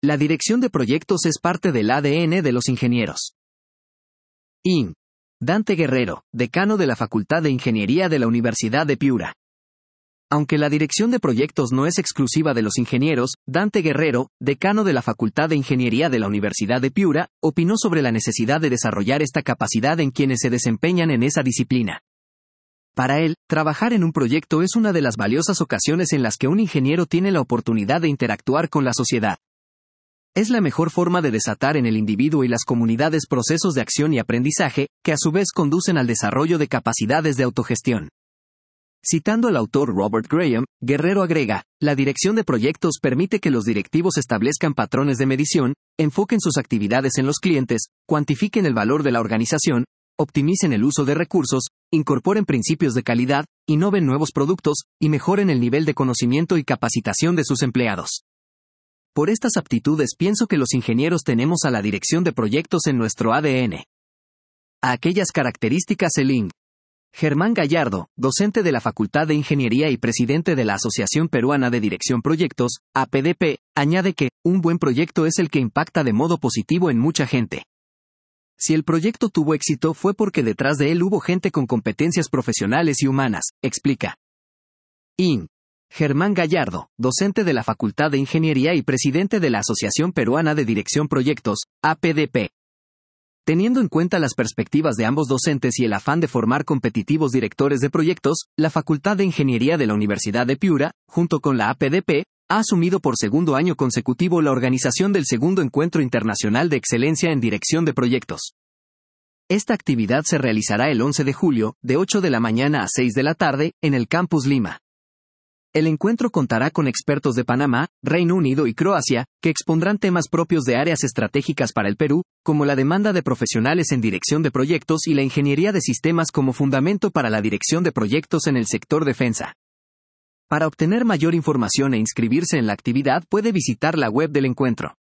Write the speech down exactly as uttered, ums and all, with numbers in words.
La dirección de proyectos es parte del A D N de los ingenieros. In. Dante Guerrero, decano de la Facultad de Ingeniería de la Universidad de Piura. Aunque la dirección de proyectos no es exclusiva de los ingenieros, Dante Guerrero, decano de la Facultad de Ingeniería de la Universidad de Piura, opinó sobre la necesidad de desarrollar esta capacidad en quienes se desempeñan en esa disciplina. Para él, trabajar en un proyecto es una de las valiosas ocasiones en las que un ingeniero tiene la oportunidad de interactuar con la sociedad. Es la mejor forma de desatar en el individuo y las comunidades procesos de acción y aprendizaje, que a su vez conducen al desarrollo de capacidades de autogestión. Citando al autor Robert Graham, Guerrero agrega, la dirección de proyectos permite que los directivos establezcan patrones de medición, enfoquen sus actividades en los clientes, cuantifiquen el valor de la organización, optimicen el uso de recursos, incorporen principios de calidad, innoven nuevos productos, y mejoren el nivel de conocimiento y capacitación de sus empleados. Por estas aptitudes pienso que los ingenieros tenemos a la dirección de proyectos en nuestro A D N. A aquellas características el Ing. Germán Gallardo, docente de la Facultad de Ingeniería y presidente de la Asociación Peruana de Dirección Proyectos, A P D P, añade que, un buen proyecto es el que impacta de modo positivo en mucha gente. Si el proyecto tuvo éxito fue porque detrás de él hubo gente con competencias profesionales y humanas, explica. Ing. Germán Gallardo, docente de la Facultad de Ingeniería y presidente de la Asociación Peruana de Dirección Proyectos, A P D P. Teniendo en cuenta las perspectivas de ambos docentes y el afán de formar competitivos directores de proyectos, la Facultad de Ingeniería de la Universidad de Piura, junto con la A P D P, ha asumido por segundo año consecutivo la organización del segundo Encuentro Internacional de Excelencia en Dirección de Proyectos. Esta actividad se realizará el once de julio, de ocho de la mañana a seis de la tarde, en el Campus Lima. El encuentro contará con expertos de Panamá, Reino Unido y Croacia, que expondrán temas propios de áreas estratégicas para el Perú, como la demanda de profesionales en dirección de proyectos y la ingeniería de sistemas como fundamento para la dirección de proyectos en el sector defensa. Para obtener mayor información e inscribirse en la actividad puede visitar la web del encuentro.